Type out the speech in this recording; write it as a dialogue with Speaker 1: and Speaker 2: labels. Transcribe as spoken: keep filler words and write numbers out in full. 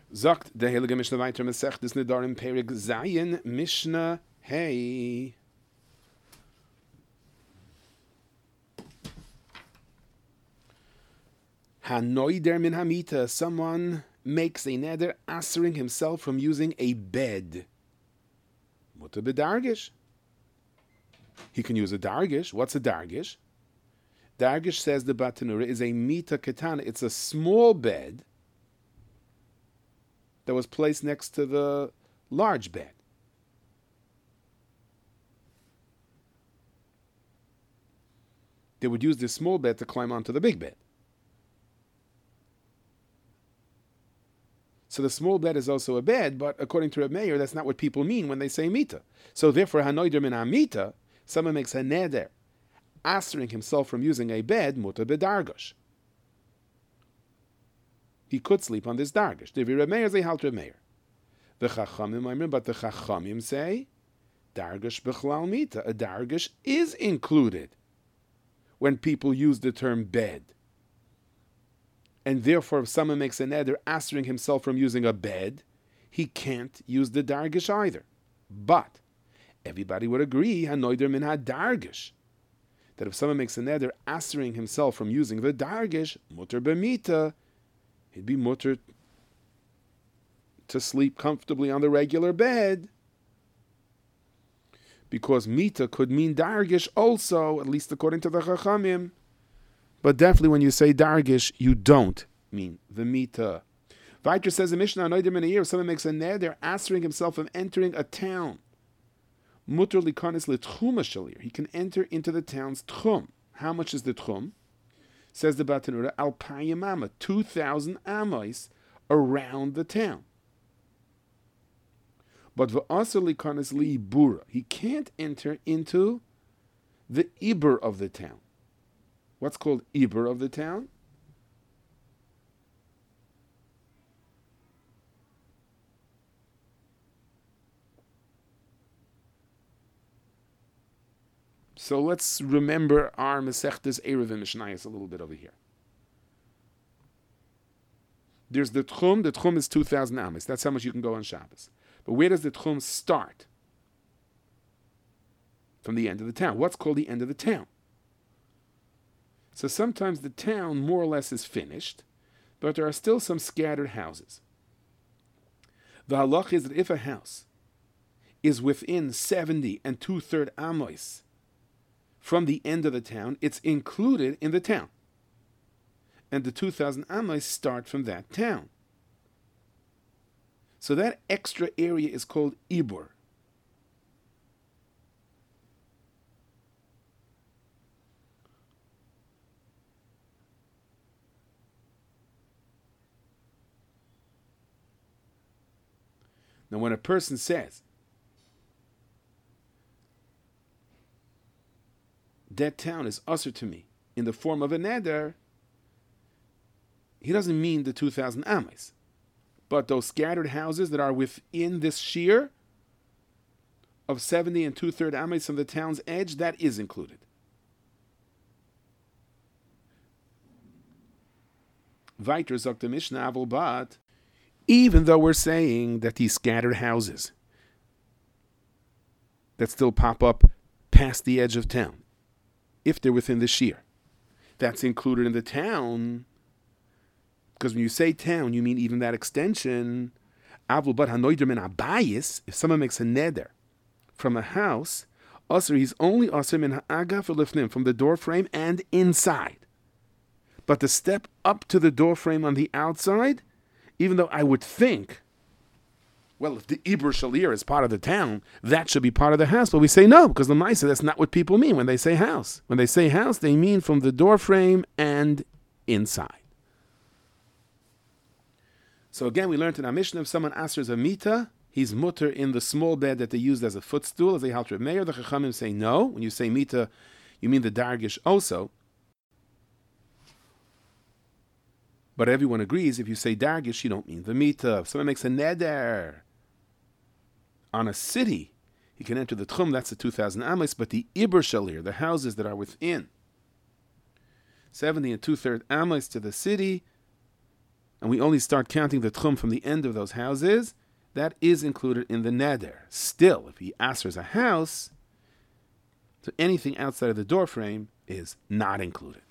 Speaker 1: Sagt der Heilige Mishnah weiter Masechtes Nedarim Perek Zayin Mishnah Hey. Hanoider min hamita. Someone makes a neder answering himself from using a bed. Mutter bedargish. He can use a dargish. What's a dargish? Dargish, says the Batanura, is a mita ketana. It's a small bed that was placed next to the large bed. They would use this small bed to climb onto the big bed. So the small bed is also a bed, but according to Reb Meir, that's not what people mean when they say mita. So therefore, hanoider min hamita, someone makes a neder, answering himself from using a bed, muta bedargosh. He could sleep on this dargish. Divi Reb Meir say halt Reb Meir. The chachamim, but the chachamim say, dargish bechlal mita. A dargish is included when people use the term bed. And therefore, if someone makes a neder answering himself from using a bed, he can't use the dargish either. But everybody would agree, hanoider min ha-dargish, that if someone makes a neder answering himself from using the dargish, mutter b'mita, he'd be mutter to sleep comfortably on the regular bed. Because mita could mean dargish also, at least according to the chachamim. But definitely when you say dargish, you don't mean the mita. Viter says in Mishnah, if someone makes a neder answering himself from entering a town, mutter likanis letchuma shalir, he can enter into the town's tchum. How much is the tchum? Says the Batanura, alpayim amma, two thousand amos around the town. But v'asar likanis liibura, he can't enter into the ibur of the town. What's called ibur of the town? So let's remember our Masechtes Erev and Mishnayos a little bit over here. There's the Tchum. The Tchum is two thousand amos. That's how much you can go on Shabbos. But where does the Tchum start? From the end of the town. What's called the end of the town? So sometimes the town more or less is finished, but there are still some scattered houses. The halach is that if a house is within seventy and two-thirds amos from the end of the town, it's included in the town. And the two thousand amos start from that town. So that extra area is called ibur. Now, when a person says that town is usher to me in the form of a neder, he doesn't mean the two thousand amos, but those scattered houses that are within this shear of seventy and two-thirds amos from the town's edge, that is included. Weiter sagt der Mishnah, aber but even though we're saying that these scattered houses that still pop up past the edge of town, if they're within the shear, that's included in the town, because when you say town, you mean even that extension. Avul but hanoider min abayis, if someone makes a neder from a house, also he's only also min ha'agaf lifnim, from the door frame and inside. But the step up to the door frame on the outside, even though I would think, well, if the Ibur Shalir is part of the town, that should be part of the house. But we say no, because the Maisa, that's not what people mean when they say house. When they say house, they mean from the door frame and inside. So again, we learned in our Mishnah, if someone answers a mita, he's mutter in the small bed that they used as a footstool, as a halter mayor. The Chachamim say no. When you say mita, you mean the dargish also. But everyone agrees, if you say dargish, you don't mean the mita. If someone makes a neder on a city, he can enter the tchum, that's the two thousand amos, but the ibur shalir, the houses that are within seventy and two-thirds amos to the city, and we only start counting the tchum from the end of those houses, that is included in the neder. Still, if he asers a house, so anything outside of the door frame is not included.